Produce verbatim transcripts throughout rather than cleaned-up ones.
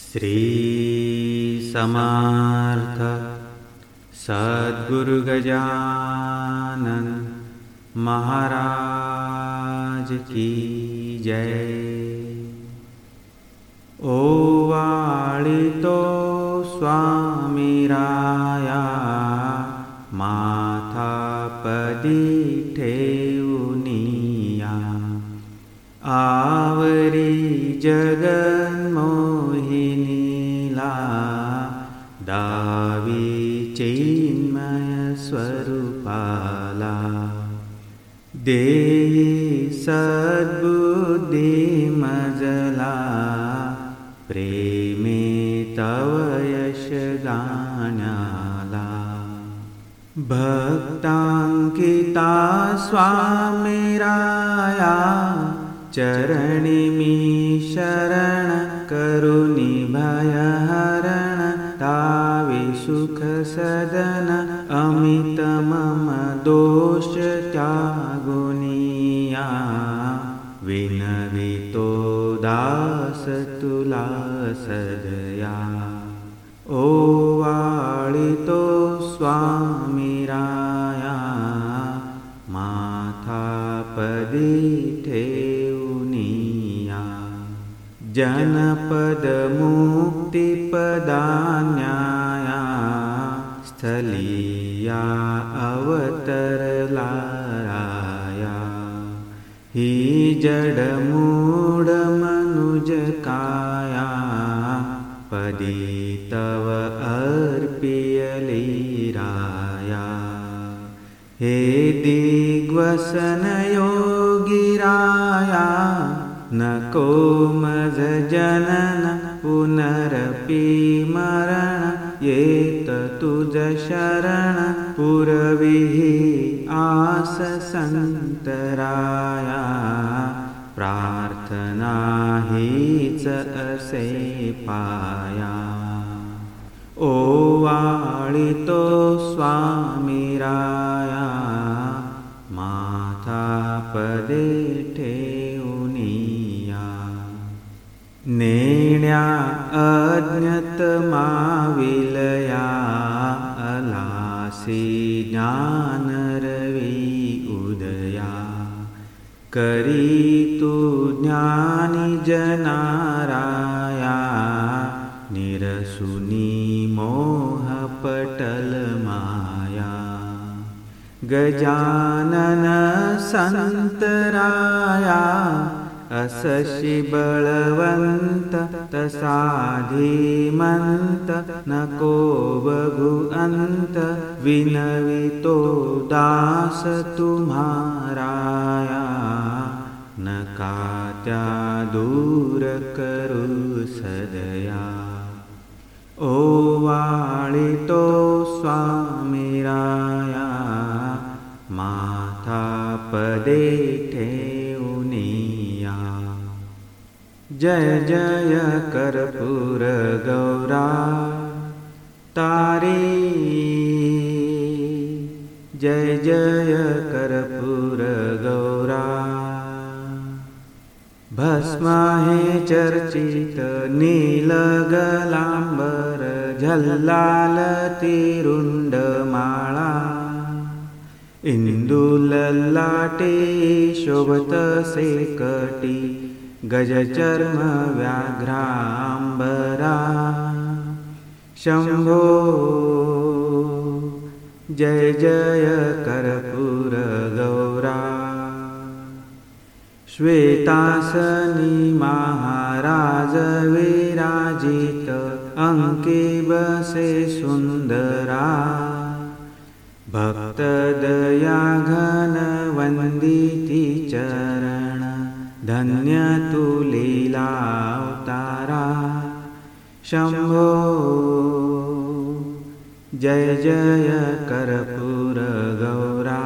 श्री समर्थ सद्गुरु गजानन महाराज की जय। ओवाळितो स्वामी राया माथापदी ठेवूनिया, आवरी जगन्मोहिनीला दावी चिन्मय स्वरूपाला। देई सद्बुद्धी मजला, प्रेमे तव यश गाण्याला। भक्तांकिता स्वामी राया, चरणी मी शरण करुणी भयहरण। तावी सुख सदन अमित मम दोष त्यागुनिया, विनवितो दास तुला सदया। ओवाळितो स्वामी राया माथापदी ठेवूनिया, जनपद मुक्तिपदान्याया। स्थलिया अवतरला राया, ही जडमूढ मनुज काया। पदी तव अर्पियली राया, हे दिग्वसन योगी राया। नको मज जनन पुनरपि मरण, येत तुझ शरण पुरविहि आस संतराया। प्रार्थना हीच असे पाया, ओवाळितो स्वामी राया माथापदे ठेवूनिया। नेण्या अज्ञत माविलया, अलासी ज्ञानरवी उदया। करी तू ज्ञानी जनाराया, निरसुनी मोह पटल माया। गजानन संतराया, असशि बळवंत तसा धीमंत। नको बघू अंत विनवितो दास तुम्हाराया। नका त्या दूर करू सदया, ओवाळितो स्वामी राया माथापदे ठेवूनिया। जय जय कर्पूर गौरा तारी, जय जय कर्पूर गौरा। भस्म हे चर्चित नीलगलांबर, झल्लालती रुंडमाळा। इंदुललाटे शोभतसे कटी, गजचर्म व्याघ्रांबरा। शंभो जय जय कर्पूर गौरा। श्वेतासनी महाराज विराजित, अंके बसे सुंदरा। भक्त दया घन वंदिती चरण, धन्य तू लीलावतारा। शंभो जय जय कर्पूर गौरा।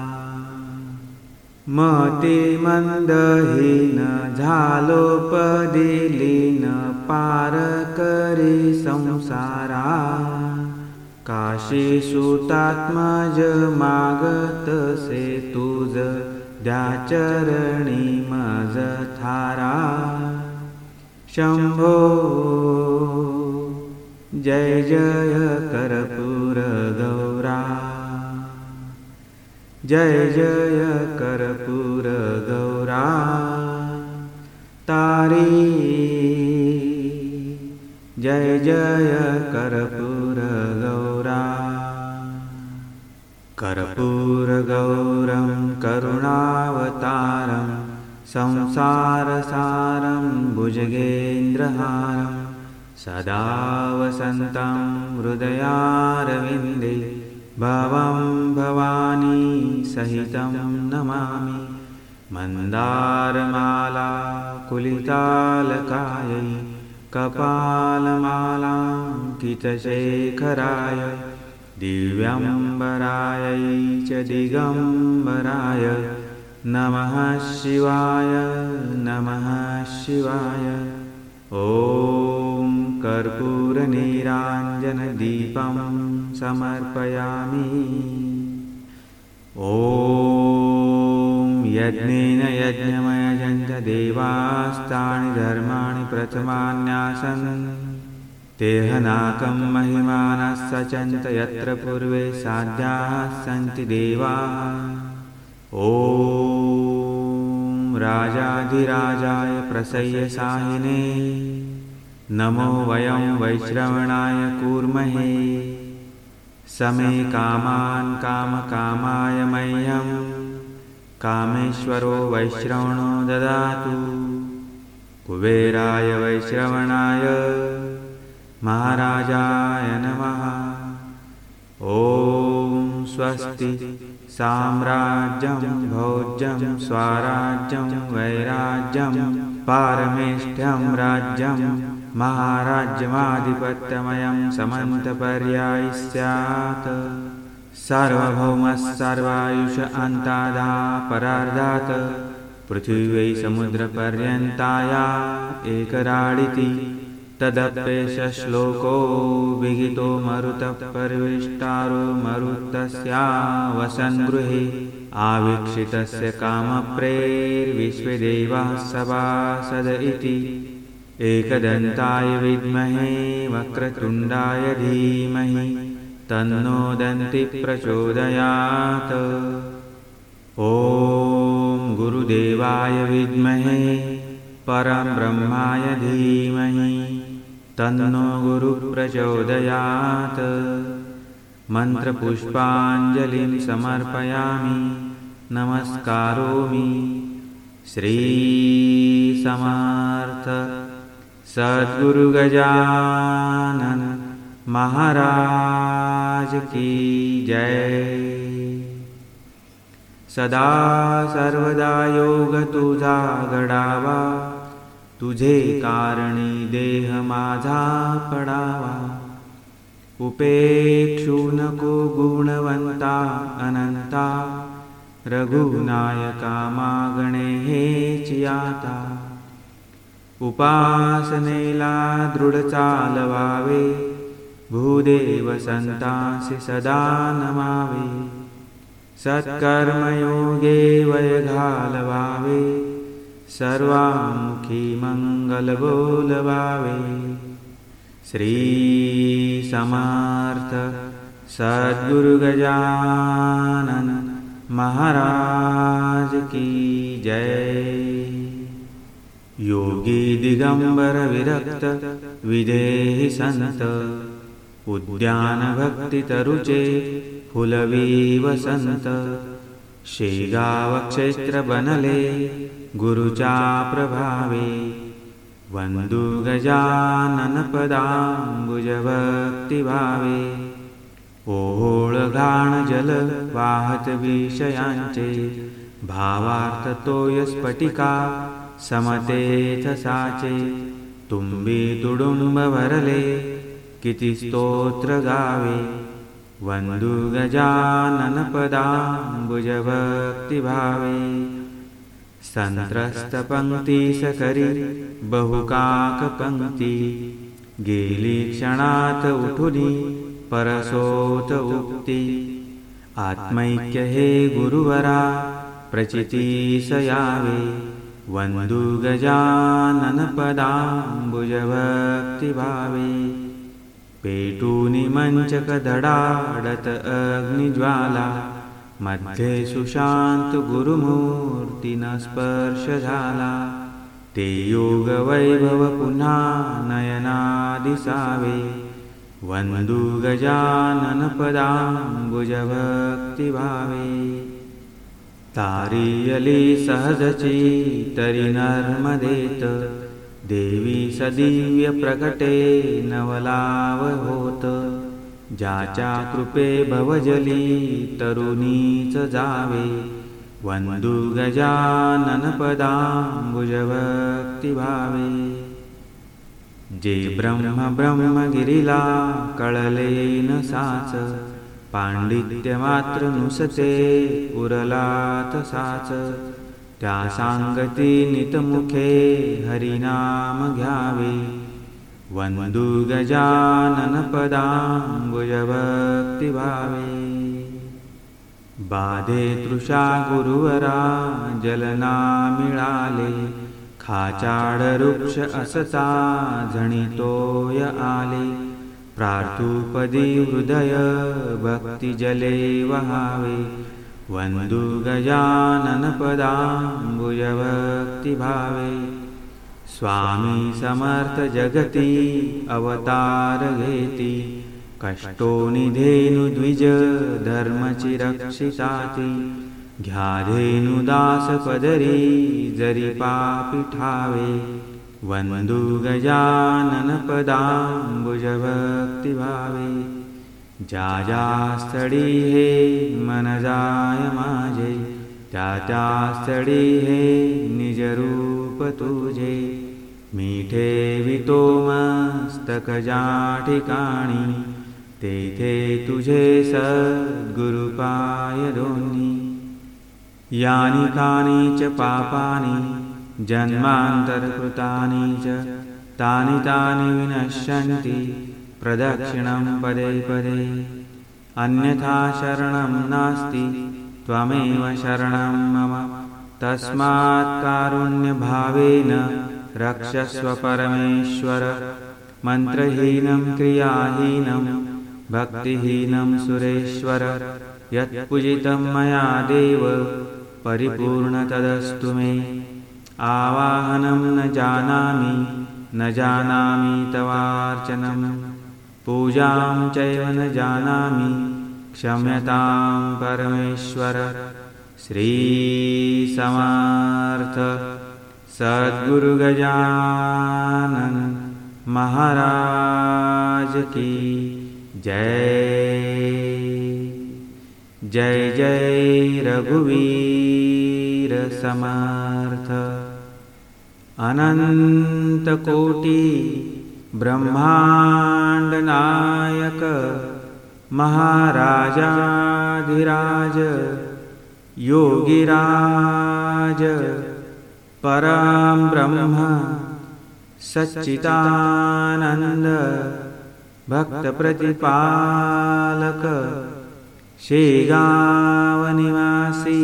मती मंदहीन झालो पदिलीन, पार करी संसारा। काशी सुतात्मज मागतसे तुझ, द्या चरणी मज थारा। शंभो जय जय कर्पूर गौरा, जय जय कर्पूर गौरा तारी, जय जय कर्पूर गौरा। कर्पूर गौरं करुणावतारं संसारसारं भुजगेन्द्रहारं सदा वसन्तं हृदयारविन्दे भवं भवानी सहितं नमामि। मन्दारमाला कुलितालकायै कपालमालाङ्कितशेखराय दिव्यम्बरायै च दिगम्बराय नमः शिवाय नमः शिवाय। ॐ कर्पूरनीराञ्जनदीपं समर्पयामि। ॐ यज्ञेन यज्ञमयजन्त देवास्तानि धर्माणि प्रथमान्यासन् तेहनाकं महिमानः सचन्त यत्र पूर्वे साध्याः सन्ति देवाः। ॐ राजाधिराजाय प्रसय्यसाहिने नमो वयं वैश्रवणाय कूर्महे। समे कामान् कामकामाय मह्यं कामेश्वरो वैश्रवणो ददातु। कुबेराय वैश्रवणाय महाराजाय नमः। ॐ स्वस्ति साम्राज्यं भोज्यं स्वराज्यं वैराज्यं पारमेष्ठ्यं राज्यं महाराज्यमाधिपत्यमयं समन्तपर्यायि स्यात्। सार्वभौमः सर्वायुष अन्तादा परार्धात् पृथिवी समुद्रपर्यन्ताया एकराडिति तदप्येष श्लोको विहितो मरुतः परिवेष्टारो मरुतस्या वसन् गृहे आवीक्षितस्य कामप्रेर्विश्वदेवाः सभासद इति। एकदन्ताय विद्महे वक्रतुण्डाय धीमहि तन्नो दन्तिः प्रचोदयात्। ॐ गुरुदेवाय विद्महे परब्रह्माय धीमहि तन्नो गुरुः प्रचोदयात्। मन्त्रपुष्पाञ्जलिं समर्पयामि नमस्कारोमि। श्री समर्थ सद्गुरु गजानन महाराज की जय। सदा सर्वदा योग तुझा घडावा, तुझे कारणी देह माझा पडावा। उपेक्षू नको गुणवंता अनंता, रघुनायका मागणे हेच याता। उपासनेला दृढ चालवावे, भूदेव संतांसी सदा नमावे। सत्कर्मयोगे वय घालवावे, सर्वामुखी मंगल बोलवावे। श्री समर्थ सद्गुरु गजानन महाराज की जय। योगी दिगंबर विरक्त विदेहि संत, उद्यान भक्ति तरुचे फुलवी वसंत। शेगाव क्षेत्र बनले गुरुचा प्रभावे, वंदु गजानन पदांबुज भक्ति भावे। ओहोळ घाण जल वाहत विषयांचे, भावार्थ तोय स्फटिका समतेथ साचे। तुंबी तुडुंब भरले किती स्तोत्र गावे, वंदु गजानन पदांबुज भक्ति भावे। संत्रस्त पंक्ति सकरी बहुकाक पंक्ति, गेली क्षणात उठुनी परसोत उक्ती। आत्मैक्य हे गुरुवरा प्रचितीस यावे, वंदु गजानन पदांबुज भक्ति भावे। पेटूनि मंचक धडाडत अग्निज्वाला, मध्ये सुशांत गुरुमूर्तीना स्पर्श झाला. ते योग वैभव पुन्हा नयना दिसावे, वंदू गजानन पदांबुज भक्ती भावे. तारियली सहजची तरी नर्मदेत, देवी सदिव्य प्रकटे नवलाव होत. ज्याच्या कृपे भवजली तरुणीच जावे, वंदू गजानन पदांबुज भक्ती भावे. जे ब्रह्म ब्रह्मगिरीला कळले न साच, पांडित्य मात्र नुसते उरला तसाच. त्या सांगती नितमुखे हरिनाम घ्यावे, वंदू गजानन पदांबुज भक्ती भावे. बाधे तृषा गुरुवरा जलना मिळाले, खाचाड वृक्ष असता झणितोय आले. प्रार्थूपदी हृदय भक्ती जले वहावे, वंदू गजानन पदांबुज भक्ती भावे. स्वामी समर्थ जगती अवतार घेती, कष्टोनि धेनु द्विज धर्मची रक्षिताती. घ्या धेनु दास पदरी जरी पापी ठावे, वंदू गजानन पदांबुज भक्ती भावे. ज्या ज्या स्थळी हे मन जाय माझे, त्या त्या स्थळी हे निज रूप तुझे. मी ठेवितो मस्तक ज्या ठिकाणी, तेथे तुझे सद्गुरु पाय दोन्ही. यानि कानि च पापानि जन्मांतरकृतानि च, तानि तानि विनश्यन्ति प्रदक्षिणं पदे पदे. अन्यथा शरणं नास्ति त्वमेव शरणं मम, तस्मात् कारुण्यभावेन रक्षस्व परमेश्वर. मंत्रहीनं क्रियाहीनं भक्तिहीनं सुरेश्वर, यत्पूजितं मया देव परिपूर्ण तदस्तु मे. आवाहनं न जानामि न जानामि तवार्चनं, पूजां चैव न जानामि क्षम्यतां परमेश्वर. श्री समर्थ सद्गुरु गजानन महाराज की जय. जय जय रघुवीर समर्थ. अनंत कोटि ब्रह्मांड नायक, महाराजाधिराज योगिराज. परम ब्रह्म सच्चिदानंद भक्त प्रतिपालक, शेगाव निवासी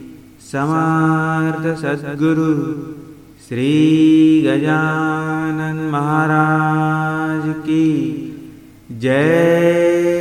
समर्थ सद्गुरु श्री गजानन महाराज की जय.